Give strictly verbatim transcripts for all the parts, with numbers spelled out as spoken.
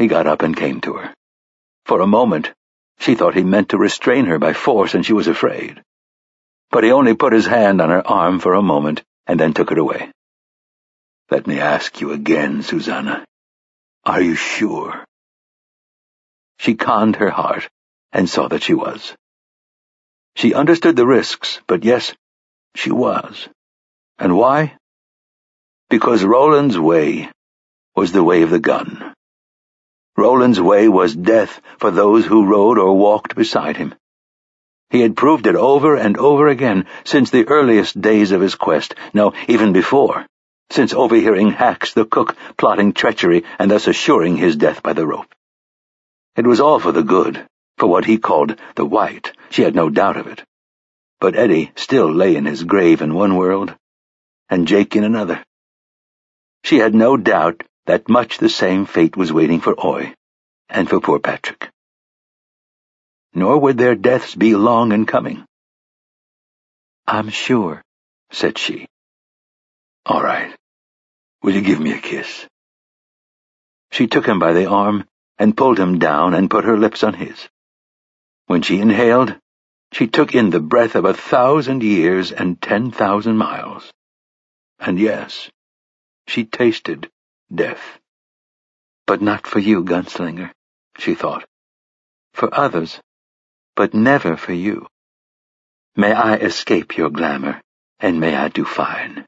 He got up and came to her. For a moment, she thought he meant to restrain her by force, and she was afraid. But he only put his hand on her arm for a moment, and then took it away. "Let me ask you again, Susanna. Are you sure?" She conned her heart, and saw that she was. She understood the risks, but yes, she was. And why? Because Roland's way was the way of the gun. Roland's way was death for those who rode or walked beside him. He had proved it over and over again since the earliest days of his quest, no, even before, since overhearing Hax the cook plotting treachery and thus assuring his death by the rope. It was all for the good, for what he called the white, she had no doubt of it. But Eddie still lay in his grave in one world, and Jake in another. She had no doubt that much the same fate was waiting for Oy, and for poor Patrick. Nor would their deaths be long in coming. "I'm sure," said she. "All right. Will you give me a kiss?" She took him by the arm and pulled him down and put her lips on his. When she inhaled, she took in the breath of a thousand years and ten thousand miles. And yes, she tasted death. "But not for you, gunslinger," she thought. "For others, but never for you. May I escape your glamour, and may I do fine."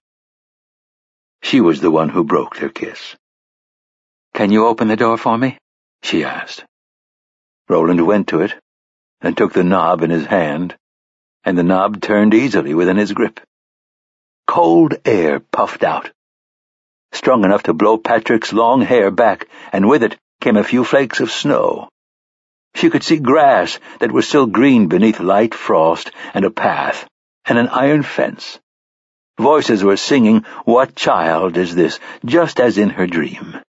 She was the one who broke their kiss. "Can you open the door for me?" she asked. Roland went to it, and took the knob in his hand, and the knob turned easily within his grip. Cold air puffed out, strong enough to blow Patrick's long hair back, and with it came a few flakes of snow. She could see grass that was still green beneath light frost, and a path, and an iron fence. Voices were singing, "What child is this?" just as in her dream.